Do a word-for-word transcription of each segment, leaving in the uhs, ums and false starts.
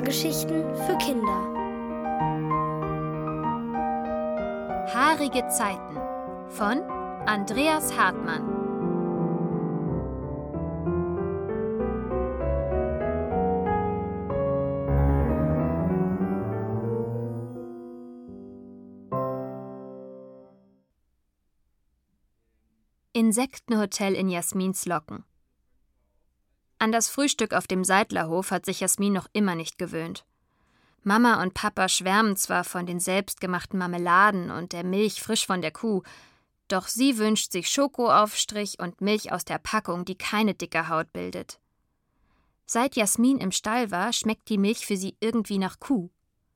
Hörgeschichten für Kinder. Haarige Zeiten von Andreas Hartmann. Insektenhotel in Jasmins Locken. An das Frühstück auf dem Seidlerhof hat sich Jasmin noch immer nicht gewöhnt. Mama und Papa schwärmen zwar von den selbstgemachten Marmeladen und der Milch frisch von der Kuh, doch sie wünscht sich Schokoaufstrich und Milch aus der Packung, die keine dicke Haut bildet. Seit Jasmin im Stall war, schmeckt die Milch für sie irgendwie nach Kuh.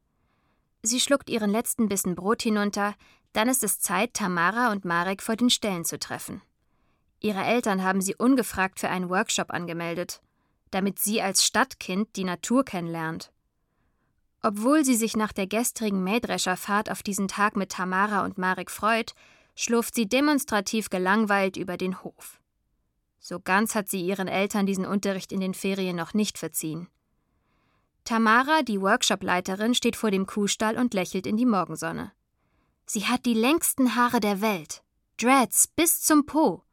Sie schluckt ihren letzten Bissen Brot hinunter, dann ist es Zeit, Tamara und Marek vor den Ställen zu treffen. Ihre Eltern haben sie ungefragt für einen Workshop angemeldet, damit sie als Stadtkind die Natur kennenlernt. Obwohl sie sich nach der gestrigen Mähdrescherfahrt auf diesen Tag mit Tamara und Marek freut, schlurft sie demonstrativ gelangweilt über den Hof. So ganz hat sie ihren Eltern diesen Unterricht in den Ferien noch nicht verziehen. Tamara, die Workshopleiterin, steht vor dem Kuhstall und lächelt in die Morgensonne. Sie hat die längsten Haare der Welt, Dreads bis zum Po.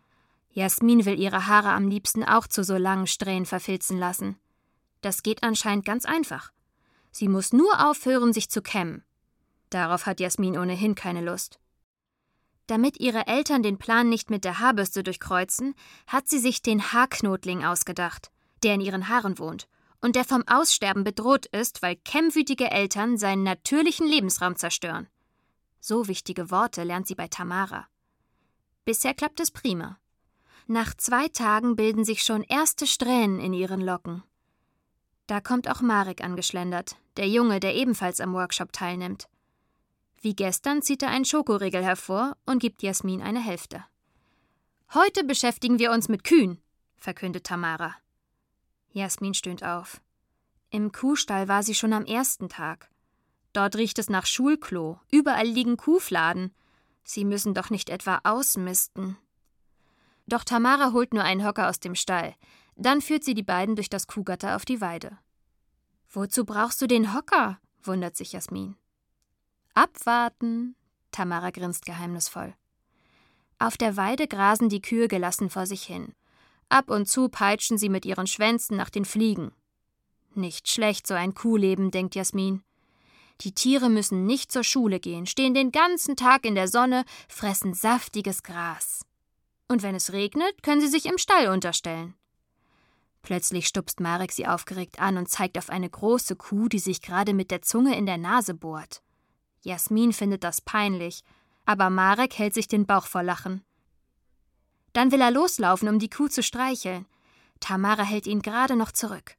Jasmin will ihre Haare am liebsten auch zu so langen Strähnen verfilzen lassen. Das geht anscheinend ganz einfach. Sie muss nur aufhören, sich zu kämmen. Darauf hat Jasmin ohnehin keine Lust. Damit ihre Eltern den Plan nicht mit der Haarbürste durchkreuzen, hat sie sich den Haarknotling ausgedacht, der in ihren Haaren wohnt und der vom Aussterben bedroht ist, weil kämmwütige Eltern seinen natürlichen Lebensraum zerstören. So wichtige Worte lernt sie bei Tamara. Bisher klappt es prima. Nach zwei Tagen bilden sich schon erste Strähnen in ihren Locken. Da kommt auch Marek angeschlendert, der Junge, der ebenfalls am Workshop teilnimmt. Wie gestern zieht er einen Schokoriegel hervor und gibt Jasmin eine Hälfte. »Heute beschäftigen wir uns mit Kühen«, verkündet Tamara. Jasmin stöhnt auf. Im Kuhstall war sie schon am ersten Tag. Dort riecht es nach Schulklo, überall liegen Kuhfladen. Sie müssen doch nicht etwa ausmisten. Doch Tamara holt nur einen Hocker aus dem Stall. Dann führt sie die beiden durch das Kuhgatter auf die Weide. »Wozu brauchst du den Hocker?« wundert sich Jasmin. »Abwarten«, Tamara grinst geheimnisvoll. Auf der Weide grasen die Kühe gelassen vor sich hin. Ab und zu peitschen sie mit ihren Schwänzen nach den Fliegen. Nicht schlecht, so ein Kuhleben, denkt Jasmin. Die Tiere müssen nicht zur Schule gehen, stehen den ganzen Tag in der Sonne, fressen saftiges Gras. Und wenn es regnet, können sie sich im Stall unterstellen. Plötzlich stupst Marek sie aufgeregt an und zeigt auf eine große Kuh, die sich gerade mit der Zunge in der Nase bohrt. Jasmin findet das peinlich, aber Marek hält sich den Bauch vor Lachen. Dann will er loslaufen, um die Kuh zu streicheln. Tamara hält ihn gerade noch zurück.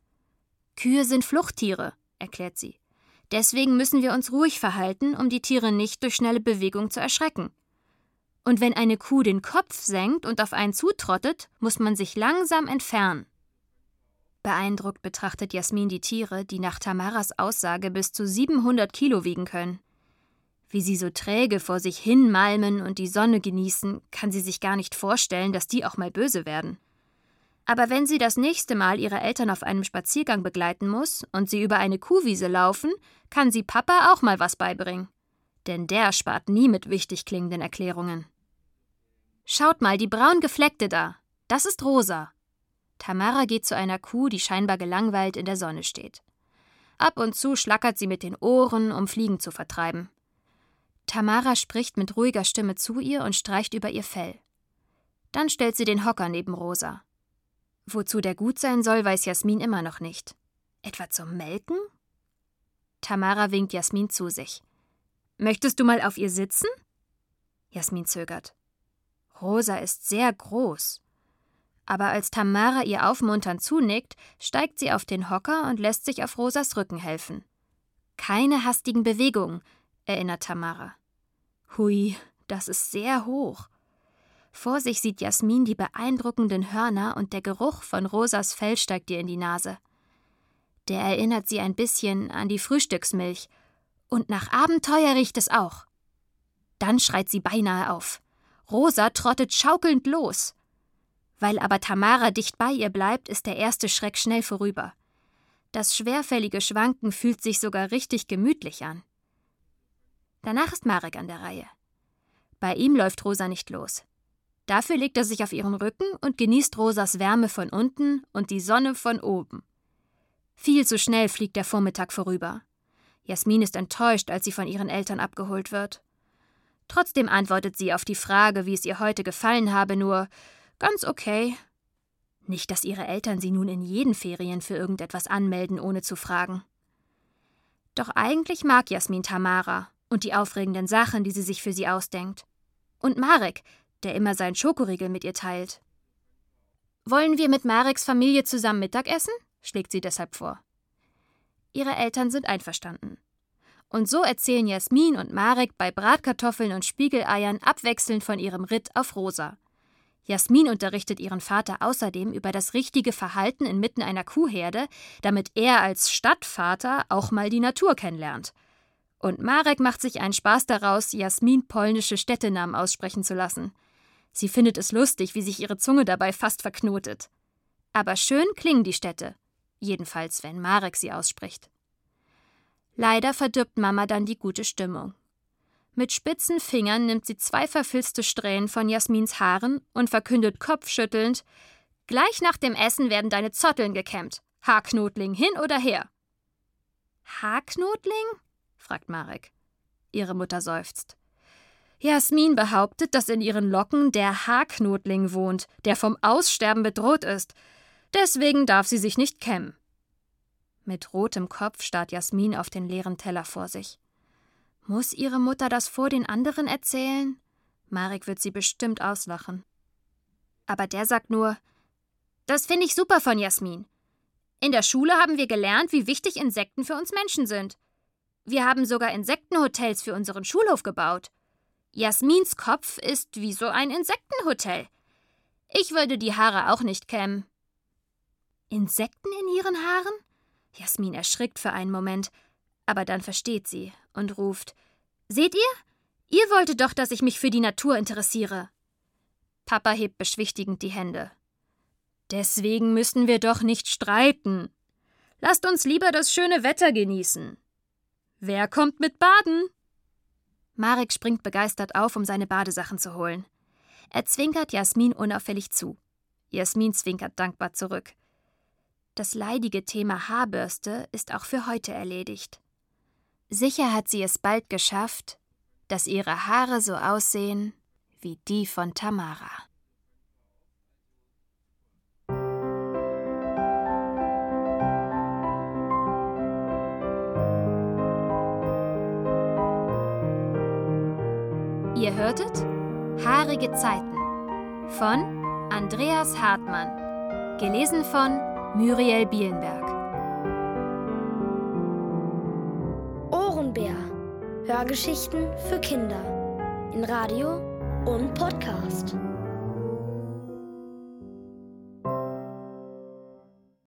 »Kühe sind Fluchttiere«, erklärt sie. »Deswegen müssen wir uns ruhig verhalten, um die Tiere nicht durch schnelle Bewegung zu erschrecken. Und wenn eine Kuh den Kopf senkt und auf einen zutrottet, muss man sich langsam entfernen.« Beeindruckt betrachtet Jasmin die Tiere, die nach Tamaras Aussage bis zu siebenhundert Kilo wiegen können. Wie sie so träge vor sich hin malmen und die Sonne genießen, kann sie sich gar nicht vorstellen, dass die auch mal böse werden. Aber wenn sie das nächste Mal ihre Eltern auf einem Spaziergang begleiten muss und sie über eine Kuhwiese laufen, kann sie Papa auch mal was beibringen. Denn der spart nie mit wichtig klingenden Erklärungen. »Schaut mal, die braun gefleckte da. Das ist Rosa.« Tamara geht zu einer Kuh, die scheinbar gelangweilt in der Sonne steht. Ab und zu schlackert sie mit den Ohren, um Fliegen zu vertreiben. Tamara spricht mit ruhiger Stimme zu ihr und streicht über ihr Fell. Dann stellt sie den Hocker neben Rosa. Wozu der gut sein soll, weiß Jasmin immer noch nicht. Etwa zum Melken? Tamara winkt Jasmin zu sich. »Möchtest du mal auf ihr sitzen?« Jasmin zögert. Rosa ist sehr groß. Aber als Tamara ihr aufmunternd zunickt, steigt sie auf den Hocker und lässt sich auf Rosas Rücken helfen. »Keine hastigen Bewegungen«, erinnert Tamara. Hui, das ist sehr hoch. Vor sich sieht Jasmin die beeindruckenden Hörner und der Geruch von Rosas Fell steigt ihr in die Nase. Der erinnert sie ein bisschen an die Frühstücksmilch. Und nach Abenteuer riecht es auch. Dann schreit sie beinahe auf. Rosa trottet schaukelnd los. Weil aber Tamara dicht bei ihr bleibt, ist der erste Schreck schnell vorüber. Das schwerfällige Schwanken fühlt sich sogar richtig gemütlich an. Danach ist Marek an der Reihe. Bei ihm läuft Rosa nicht los. Dafür legt er sich auf ihren Rücken und genießt Rosas Wärme von unten und die Sonne von oben. Viel zu schnell fliegt der Vormittag vorüber. Jasmin ist enttäuscht, als sie von ihren Eltern abgeholt wird. Trotzdem antwortet sie auf die Frage, wie es ihr heute gefallen habe, nur ganz okay. Nicht, dass ihre Eltern sie nun in jeden Ferien für irgendetwas anmelden, ohne zu fragen. Doch eigentlich mag Jasmin Tamara und die aufregenden Sachen, die sie sich für sie ausdenkt. Und Marek, der immer seinen Schokoriegel mit ihr teilt. »Wollen wir mit Mareks Familie zusammen Mittagessen?« schlägt sie deshalb vor. Ihre Eltern sind einverstanden. Und so erzählen Jasmin und Marek bei Bratkartoffeln und Spiegeleiern abwechselnd von ihrem Ritt auf Rosa. Jasmin unterrichtet ihren Vater außerdem über das richtige Verhalten inmitten einer Kuhherde, damit er als Stadtvater auch mal die Natur kennenlernt. Und Marek macht sich einen Spaß daraus, Jasmin polnische Städtenamen aussprechen zu lassen. Sie findet es lustig, wie sich ihre Zunge dabei fast verknotet. Aber schön klingen die Städte, jedenfalls wenn Marek sie ausspricht. Leider verdirbt Mama dann die gute Stimmung. Mit spitzen Fingern nimmt sie zwei verfilzte Strähnen von Jasmins Haaren und verkündet kopfschüttelnd: »Gleich nach dem Essen werden deine Zotteln gekämmt. Haarknotling hin oder her?« »Haarknotling?« fragt Marek. Ihre Mutter seufzt. Jasmin behauptet, dass in ihren Locken der Haarknotling wohnt, der vom Aussterben bedroht ist. Deswegen darf sie sich nicht kämmen. Mit rotem Kopf starrt Jasmin auf den leeren Teller vor sich. Muss ihre Mutter das vor den anderen erzählen? Marek wird sie bestimmt auslachen. Aber der sagt nur: »Das finde ich super von Jasmin. In der Schule haben wir gelernt, wie wichtig Insekten für uns Menschen sind. Wir haben sogar Insektenhotels für unseren Schulhof gebaut. Jasmins Kopf ist wie so ein Insektenhotel. Ich würde die Haare auch nicht kämmen.« »Insekten in ihren Haaren?« Jasmin erschrickt für einen Moment, aber dann versteht sie und ruft: »Seht ihr? Ihr wolltet doch, dass ich mich für die Natur interessiere.« Papa hebt beschwichtigend die Hände. »Deswegen müssen wir doch nicht streiten. Lasst uns lieber das schöne Wetter genießen. Wer kommt mit baden?« Marek springt begeistert auf, um seine Badesachen zu holen. Er zwinkert Jasmin unauffällig zu. Jasmin zwinkert dankbar zurück. Das leidige Thema Haarbürste ist auch für heute erledigt. Sicher hat sie es bald geschafft, dass ihre Haare so aussehen wie die von Tamara. Ihr hörtet Haarige Zeiten von Andreas Hartmann, gelesen von Muriel Bielenberg. Ohrenbär. Hörgeschichten für Kinder in Radio und Podcast.